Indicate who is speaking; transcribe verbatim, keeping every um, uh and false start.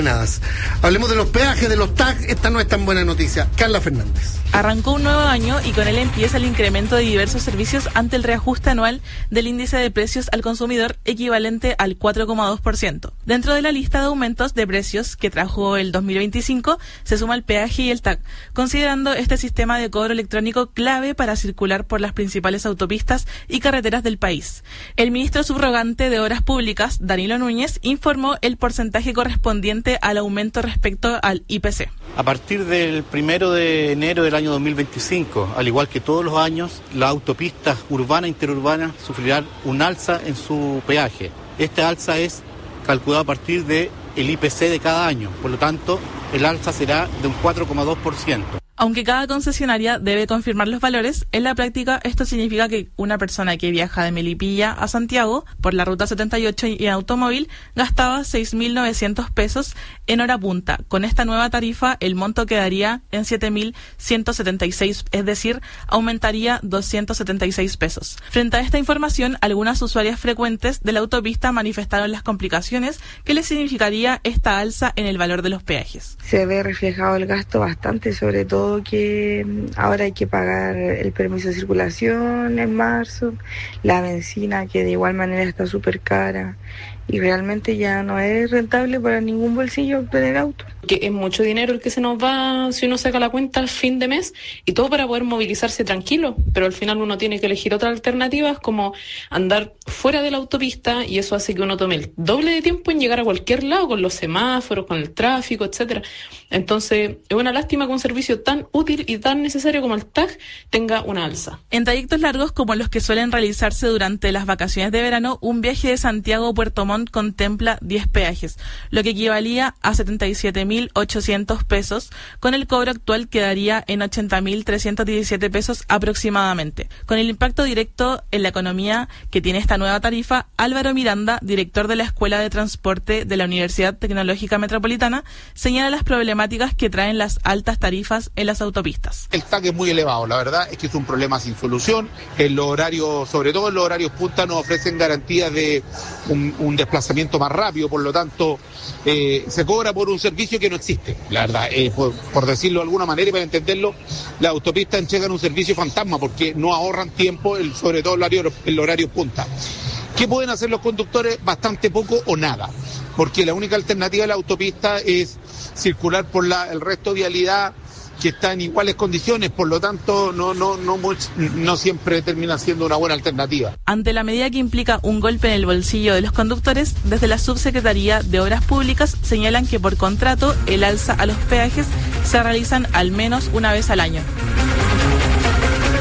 Speaker 1: Hablemos de los peajes, de los T A G. Esta no es tan buena noticia. Carla Fernández.
Speaker 2: Arrancó un nuevo año y con él empieza el incremento de diversos servicios ante el reajuste anual del índice de precios al consumidor equivalente al cuatro coma dos por ciento. Dentro de la lista de aumentos de precios que trajo el dos mil veinticinco se suma el peaje y el T A C, considerando este sistema de cobro electrónico clave para circular por las principales autopistas y carreteras del país. El ministro subrogante de Obras Públicas, Danilo Núñez, informó el porcentaje correspondiente al aumento respecto al I P C.
Speaker 3: A partir del primero de enero del año dos mil veinticinco, al igual que todos los años, las autopistas urbanas e interurbanas sufrirán un alza en su peaje. Esta alza es calculada a partir del I P C de cada año, por lo tanto, el alza será de un cuatro coma dos por ciento.
Speaker 2: Aunque cada concesionaria debe confirmar los valores, en la práctica esto significa que una persona que viaja de Melipilla a Santiago por la ruta setenta y ocho y en automóvil gastaba seis mil novecientos pesos en hora punta. Con esta nueva tarifa el monto quedaría en siete mil ciento setenta y seis, es decir, aumentaría doscientos setenta y seis pesos. Frente a esta información, algunas usuarias frecuentes de la autopista manifestaron las complicaciones que les significaría esta alza en el valor de los peajes.
Speaker 4: Se ve reflejado el gasto bastante, sobre todo que ahora hay que pagar el permiso de circulación en marzo, la benzina que de igual manera está súper cara y realmente ya no es rentable para ningún bolsillo tener auto.
Speaker 5: Que es mucho dinero el que se nos va si uno saca la cuenta al fin de mes y todo para poder movilizarse tranquilo, pero al final uno tiene que elegir otras alternativas como andar fuera de la autopista y eso hace que uno tome el doble de tiempo en llegar a cualquier lado con los semáforos, con el tráfico, etcétera. Entonces es una lástima que un servicio tan útil y tan necesario como el T A G tenga una alza.
Speaker 2: En trayectos largos como los que suelen realizarse durante las vacaciones de verano, un viaje de Santiago a Puerto Montt contempla diez peajes, lo que equivalía a setenta y siete mil ochocientos pesos. Con el cobro actual quedaría en ochenta mil trescientos diecisiete pesos aproximadamente. Con el impacto directo en la economía que tiene esta nueva tarifa, Álvaro Miranda, director de la Escuela de Transporte de la Universidad Tecnológica Metropolitana, señala las problemáticas que traen las altas tarifas en las autopistas.
Speaker 6: El T A C es muy elevado, la verdad es que es un problema sin solución. En los horarios, sobre todo en los horarios punta, nos ofrecen garantías de un, un desplazamiento más rápido, por lo tanto eh, se cobra por un servicio que no existe, la verdad, eh, por, por decirlo de alguna manera y para entenderlo, las autopistas entregan un servicio fantasma porque no ahorran tiempo, el, sobre todo en el horario, el horario punta. ¿Qué pueden hacer los conductores? Bastante poco o nada, porque la única alternativa de la autopista es circular por la, el resto de vialidad que está en iguales condiciones, por lo tanto no no no no siempre termina siendo una buena alternativa.
Speaker 2: Ante la medida que implica un golpe en el bolsillo de los conductores, desde la Subsecretaría de Obras Públicas señalan que por contrato el alza a los peajes se realizan al menos una vez al año.